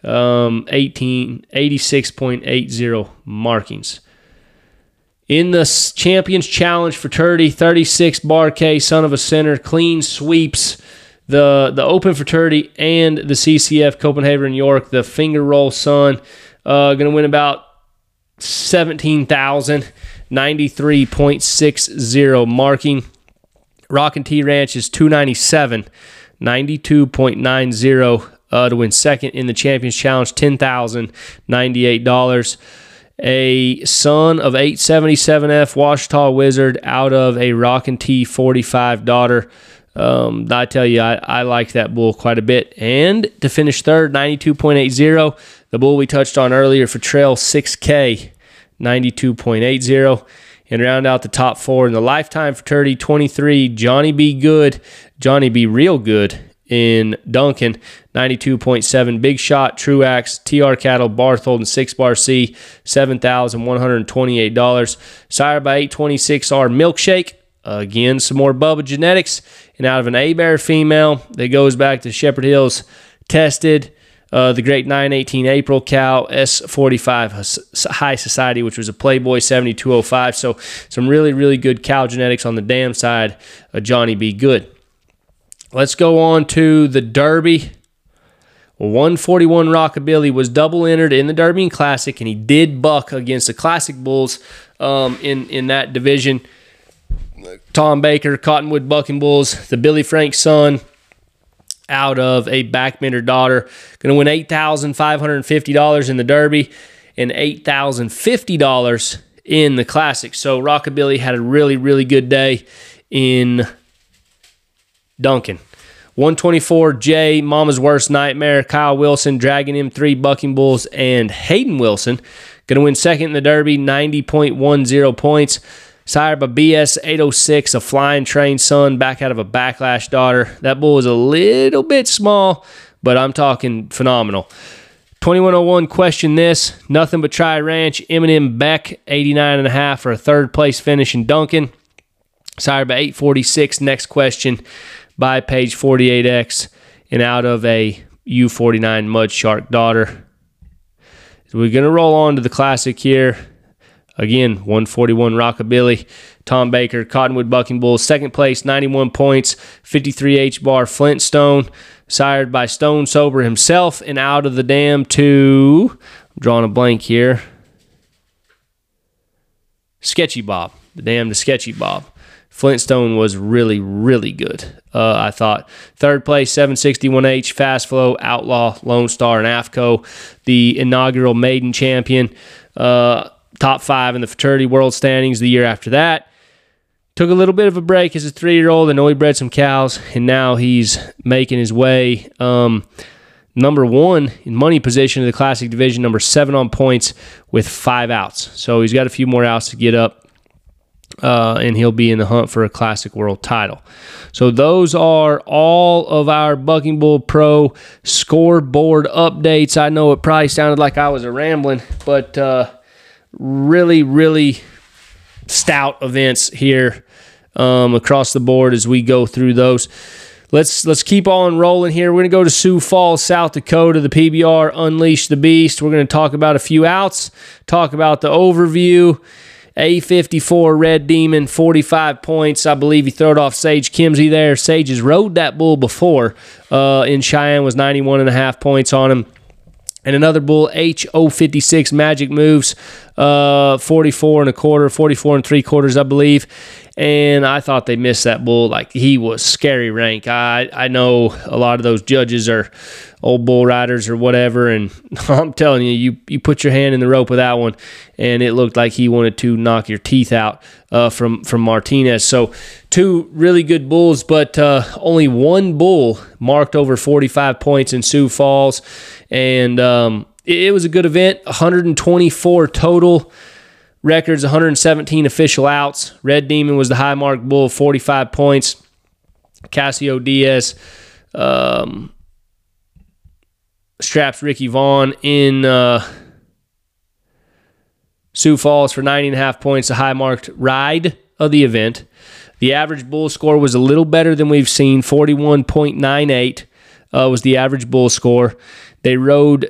86.80 markings. In the Champions Challenge fraternity, 36 Bar K, son of a center, clean sweeps the Open fraternity and the CCF Copenhagen York. The finger roll son going to win about 17,000, 93.60 marking. Rockin' T Ranch is 297, 92.90 to win second in the Champions Challenge, $10,098. A son of 877F Washita Wizard out of a Rockin' T 45 daughter. I tell you, I like that bull quite a bit. And to finish third, 92.80. The bull we touched on earlier for Trail 6K, 92.80. And round out the top four in the Lifetime fraternity, 23, Johnny B. Good, Johnny B. Real Good in Duncan, 92.7. Big Shot, Truax, TR Cattle, Barthold, and 6 Bar C, $7,128. Sire by 826R Milkshake. Again, some more Bubba genetics. And out of an A-Bear female that goes back to Shepherd Hills, tested the great 918 April cow, S45 High Society, which was a Playboy 7205. So some really, really good cow genetics on the dam side of Johnny B. Good. Let's go on to the Derby. 141 Rockabilly was double entered in the Derby and Classic, and he did buck against the Classic Bulls in that division. Tom Baker, Cottonwood Bucking Bulls, the Billy Frank son out of a Backbender daughter. Going to win $8,550 in the Derby and $8,050 in the Classic. So Rockabilly had a really, really good day in Duncan. 124J, Mama's Worst Nightmare, Kyle Wilson, Dragon M3 Bucking Bulls, and Hayden Wilson. Going to win second in the Derby, 90.10 points. Sired by BS 806, a Flying Train son, back out of a Backlash daughter. That bull was a little bit small, but I'm talking phenomenal. 2101, Question This, Nothing But Try Ranch, Eminem Beck, 89.5 for a third place finish in Duncan. Sired by 846, Next Question by Page 48X, and out of a U49 Mud Shark daughter. So we're going to roll on to the Classic here. Again, 141 Rockabilly, Tom Baker, Cottonwood Bucking Bulls, second place, 91 points, 53 H-Bar Flintstone, sired by Stone Sober himself, and out of the dam to, I'm drawing a blank here, Sketchy Bob, the dam to Sketchy Bob. Flintstone was really, really good, I thought. Third place, 761H, Fast Flow, Outlaw, Lone Star, and AFCO, the inaugural maiden champion. Top 5 in the fraternity world standings the year after that. Took a little bit of a break as a 3-year-old. I know he bred some cows, and now he's making his way. Number 1 in money position in the Classic division, number 7 on points with 5 outs. So he's got a few more outs to get up, and he'll be in the hunt for a Classic world title. So those are all of our Bucking Bull Pro scoreboard updates. I know it probably sounded like I was rambling, but really, really stout events here across the board as we go through those. Let's keep on rolling here. We're going to go to Sioux Falls, South Dakota, the PBR Unleash the Beast. We're going to talk about a few outs, talk about the overview. A54 Red Demon, 45 points. I believe he threw it off Sage Kimsey there. Sage has rode that bull before in Cheyenne, was 91.5 points on him. And another bull, HO56 Magic Moves, 44 3/4, I believe. and I thought they missed that bull. Like, he was scary rank. I know a lot of those judges are old bull riders or whatever, and I'm telling you, you put your hand in the rope with that one, and it looked like he wanted to knock your teeth out from Martinez. So 2 really good bulls, but only 1 bull marked over 45 points in Sioux Falls, and it was a good event. 124 total records, 117 official outs. Red Demon was the high mark bull, 45 points. Casio Diaz straps Ricky Vaughn in Sioux Falls for 90.5 points, the high marked ride of the event. The average bull score was a little better than we've seen. 41.98 was the average bull score. They rode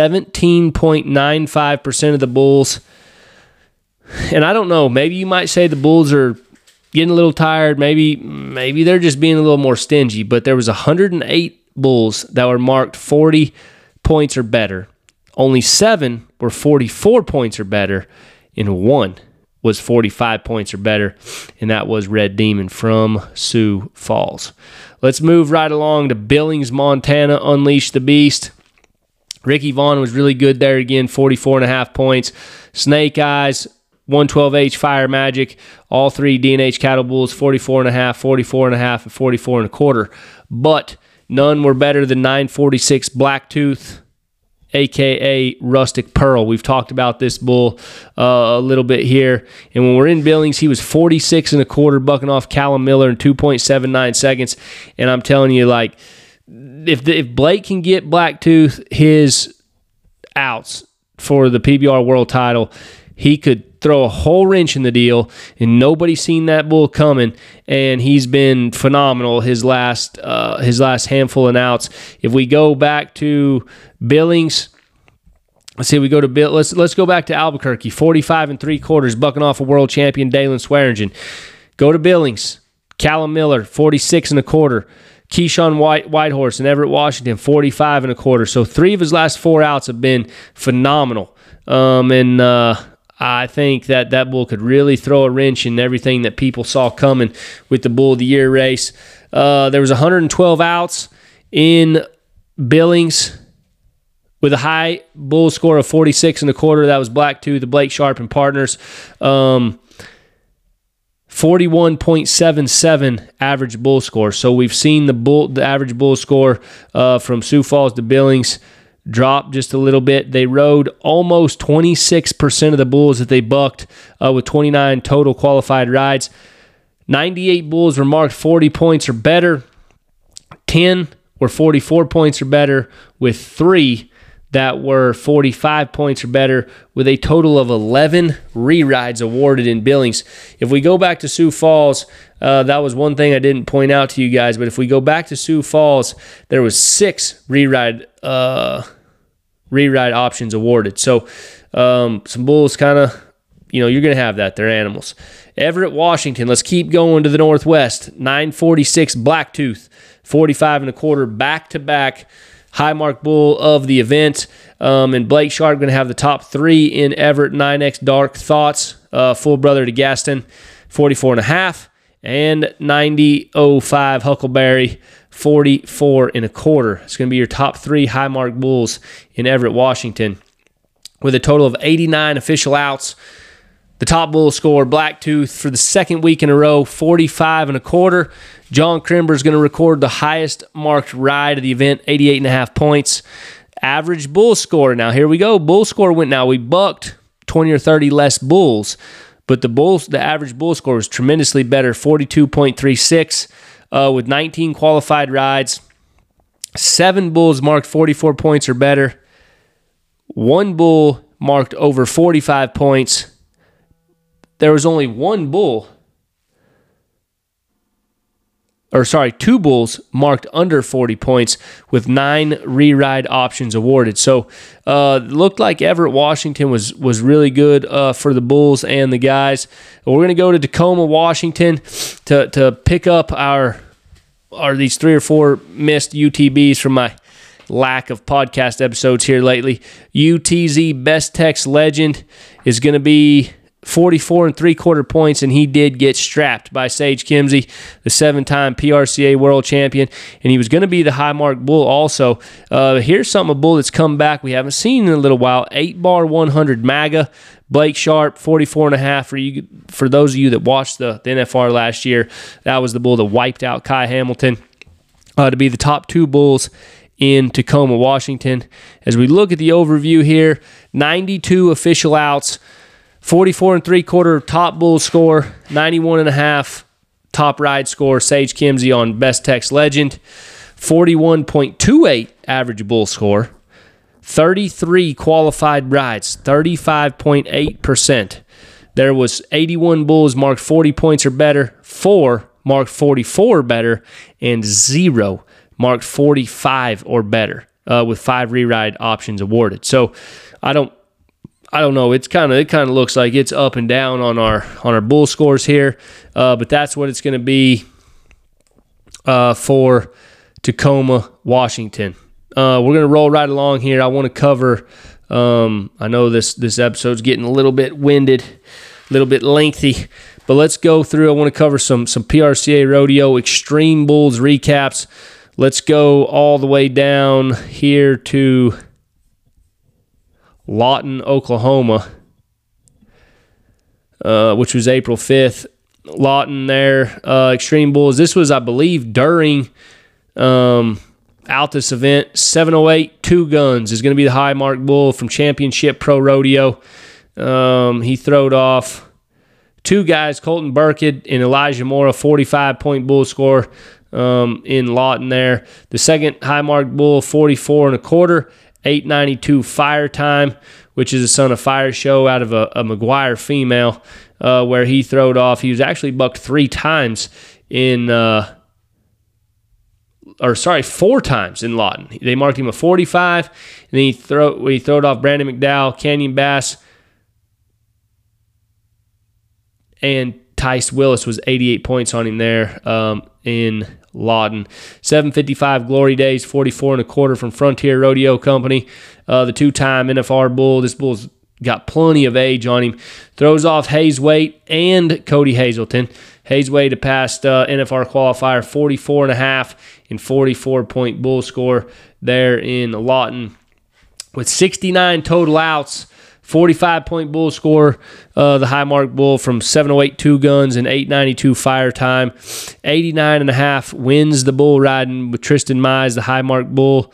17.95% of the bulls. And I don't know, maybe you might say the bulls are getting a little tired. Maybe they're just being a little more stingy. But there was 108 bulls that were marked 40 points or better. Only 7 were 44 points or better, and 1 was 45 points or better, and that was Red Demon from Sioux Falls. Let's move right along to Billings, Montana, Unleash the Beast. Ricky Vaughn was really good there again, 44.5 points. Snake Eyes, 112H Fire Magic, all 3 D&H cattle bulls, 44.5, 44.5, and 44.25. But none were better than 946 Blacktooth, a.k.a. Rustic Pearl. We've talked about this bull a little bit here. And when we're in Billings, he was 46.25, bucking off Callum Miller in 2.79 seconds. And I'm telling you, like, if Blake can get Blacktooth his outs for the PBR world title, he could throw a whole wrench in the deal, and nobody's seen that bull coming, and he's been phenomenal his last handful of outs. If we go back to Billings, let's go back to Albuquerque, 45.75, bucking off a world champion Dalen Swearingen. Go to Billings, Callum Miller, 46.25. Keyshawn Whitehorse and Everett Washington, 45.25. So 3 of his last 4 outs have been phenomenal. I think that bull could really throw a wrench in everything that people saw coming with the Bull of the Year race. There was 112 outs in Billings with a high bull score of 46.25. That was Blacktooth, the Blake Sharp and Partners. 41.77 average bull score. So we've seen the average bull score from Sioux Falls to Billings drop just a little bit. They rode almost 26% of the bulls that they bucked with 29 total qualified rides. 98 bulls were marked 40 points or better. 10 were 44 points or better, with 3 that were 45 points or better, with a total of 11 re-rides awarded in Billings. If we go back to Sioux Falls, that was one thing I didn't point out to you guys, but if we go back to Sioux Falls, there was 6 re-ride options awarded. So some bulls kind of, you're going to have that. They're animals. Everett, Washington, let's keep going to the northwest. 946 Blacktooth, 45.25, back-to-back high mark bull of the event. And Blake Sharp going to have the top 3 in Everett. 9X Dark Thoughts, full brother to Gaston, 44.5, and 9005 Huckleberry, 44.25. It's going to be your top 3 high mark bulls in Everett, Washington, with a total of 89 official outs. The top bull score, Blacktooth, for the second week in a row, 45.25. John Crimber is going to record the highest marked ride of the event, 88.5 points. Average bull score. Now, here we go. Bull score went now. We bucked 20 or 30 less bulls, but the average bull score was tremendously better, 42.36, with 19 qualified rides. 7 bulls marked 44 points or better. 1 bull marked over 45 points. There was only 2 bulls marked under 40 points, with 9 re-ride options awarded. So looked like Everett, Washington was really good for the bulls and the guys. We're going to go to Tacoma, Washington to pick up our these 3 or 4 missed UTBs from my lack of podcast episodes here lately. UTZ Best Tex Legend is going to be 44 3/4 points, and he did get strapped by Sage Kimzey, the 7-time PRCA world champion, and he was going to be the high mark bull also. Here's something, a bull that's come back we haven't seen in a little while. 8-bar 100 MAGA. Blake Sharp, 44.5 for those of you that watched the NFR last year. That was the bull that wiped out Kai Hamilton to be the top 2 bulls in Tacoma, Washington. As we look at the overview here, 92 official outs, 44 3/4 top bull score, 91.5 top ride score, Sage Kimzey on Best Tex Legend, 41.28 average bull score, 33 qualified rides, 35.8%. There was 81 bulls marked 40 points or better, 4 marked 44 or better, and 0 marked 45 or better, with 5 re-ride options awarded. So I don't know. It kind of looks like it's up and down on our bull scores here, but that's what it's going to be for Tacoma, Washington. We're going to roll right along here. I want to cover. I know this episode's getting a little bit winded, a little bit lengthy, but let's go through. I want to cover some PRCA Rodeo Extreme Bulls recaps. Let's go all the way down here to Lawton, Oklahoma, which was April 5th. Lawton there, Extreme Bulls. This was, I believe, during Altus event. 708 Two Guns is going to be the high mark bull from Championship Pro Rodeo. He throwed off 2 guys, Colton Burkett and Elijah Mora, 45-point bull score in Lawton there. The second high mark bull, 44 1/4. 892 Fire Time, which is a son of Fire Show out of a McGuire female, where he throwed off. He was actually bucked 3 times four times in Lawton. They marked him a 45, and then he throwed off Brandon McDowell, Canyon Bass, and Tice Willis was 88 points on him there in Lawton. 755 Glory Days, 44 1/4 from Frontier Rodeo Company. The 2-time NFR bull. This bull's got plenty of age on him. Throws off Hayes Waite and Cody Hazelton. Hayes Waite, a past NFR qualifier, 44.5 and 44-point bull score there in Lawton. With 69 total outs, 45-point bull score, the high mark bull from 708 Two Guns and 892 Fire Time. 89.5 wins the bull riding with Tristan Mize, the high mark bull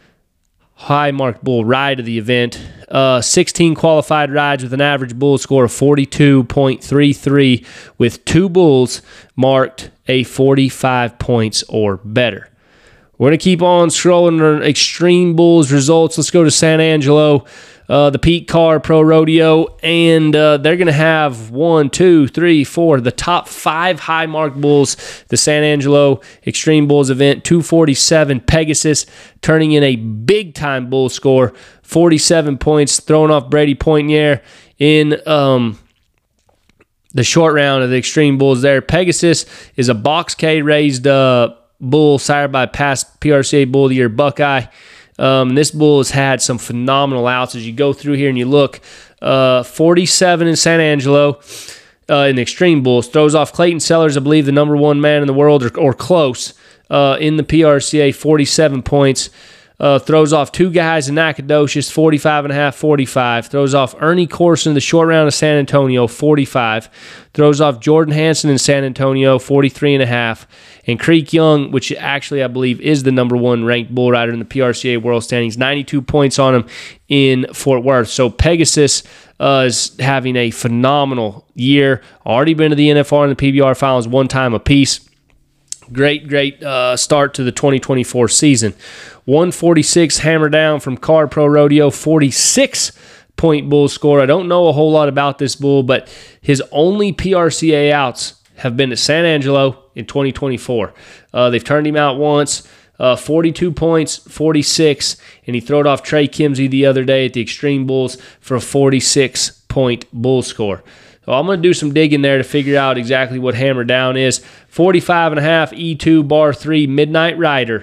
ride of the event. 16 qualified rides with an average bull score of 42.33, with 2 bulls marked a 45 points or better. We're going to keep on scrolling our Extreme Bulls results. Let's go to San Angelo, the Pete Carr Pro Rodeo, and they're going to have 1, 2, 3, 4, the top 5 high mark bulls. The San Angelo Extreme Bulls event, 247 Pegasus, turning in a big time bull score, 47 points, throwing off Brady Poitier in the short round of the Extreme Bulls there. Pegasus is a Box K raised bull sired by past PRCA Bull of the Year Buckeye. This bull has had some phenomenal outs. As you go through here and you look, 47 in San Angelo in the Extreme Bulls. Throws off Clayton Sellers, I believe the number 1 man in the world, or close, in the PRCA, 47 points. Throws off 2 guys in Nacogdoches, 45.5, 45. Throws off Ernie Corson in the short round of San Antonio, 45. Throws off Jordan Hansen in San Antonio, 43.5. And Creek Young, which actually I believe is the number 1 ranked bull rider in the PRCA world standings, 92 points on him in Fort Worth. So Pegasus is having a phenomenal year. Already been to the NFR and the PBR finals 1 time apiece. Great start to the 2024 season. 146 hammer down from Carr Pro Rodeo, 46-point bull score. I don't know a whole lot about this bull, but his only PRCA outs have been at San Angelo in 2024. They've turned him out once, 42 points, 46, and he throwed off Trey Kimzey the other day at the Extreme Bulls for a 46-point bull score. So I'm going to do some digging there to figure out exactly what hammer down is. 45.5 E2 bar 3 Midnight Rider.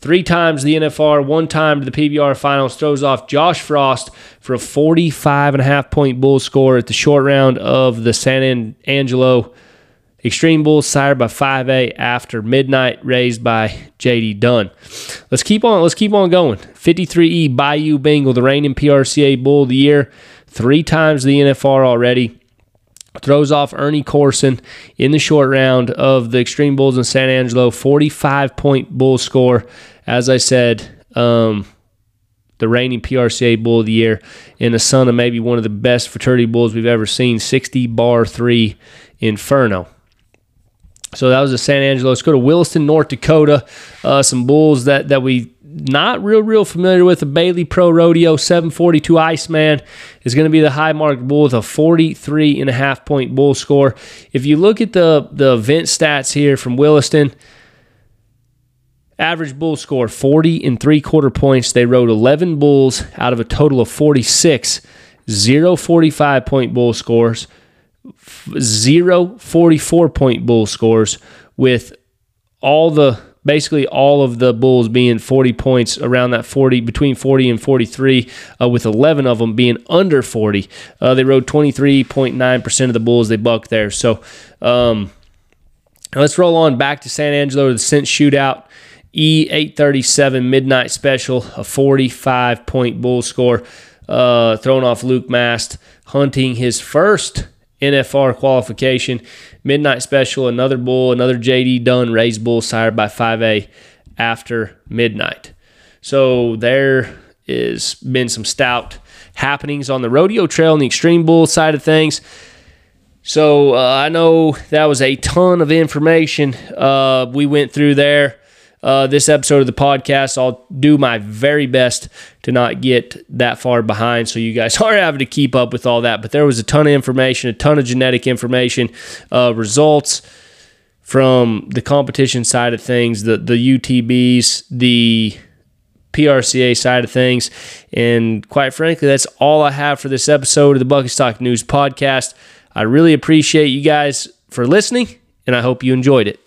3 times the NFR, 1 time to the PBR finals, throws off Josh Frost for a 45.5-point bull score at the short round of the San Angelo Extreme Bulls, sired by 5A after midnight, raised by J.D. Dunn. Let's keep on going. 53E Bayou Bengal, the reigning PRCA Bull of the Year, 3 times the NFR already. Throws off Ernie Corson in the short round of the Extreme Bulls in San Angelo, 45-point bull score. As I said, the reigning PRCA Bull of the Year, and the son of maybe one of the best fraternity bulls we've ever seen, 60-bar-3 Inferno. So that was the San Angelo. Let's go to Williston, North Dakota. Some bulls that we not real familiar with. The Bailey Pro Rodeo 742 Iceman is going to be the high marked bull with a 43.5-point bull score. If you look at the event stats here from Williston, average bull score 40.75 points. They rode 11 bulls out of a total of 46. 0 45-point bull scores. 0 44-point bull scores, with basically all of the bulls being 40 points, around that 40, between 40 and 43, with 11 of them being under 40. They rode 23.9% of the bulls they bucked there. So let's roll on back to San Angelo to the Cent Shootout. E837 Midnight Special, a 45-point bull score, thrown off Luke Mast, hunting his first NFR qualification. Midnight Special, another bull, another J.D. Dunn raised bull, sired by 5A after midnight. So there has been some stout happenings on the rodeo trail and the Extreme Bull side of things. So I know that was a ton of information we went through there. This episode of the podcast, I'll do my very best to not get that far behind, so you guys are having to keep up with all that. But there was a ton of information, a ton of genetic information, results from the competition side of things, the UTBs, the PRCA side of things, and quite frankly, that's all I have for this episode of the Bucket Stock News Podcast. I really appreciate you guys for listening, and I hope you enjoyed it.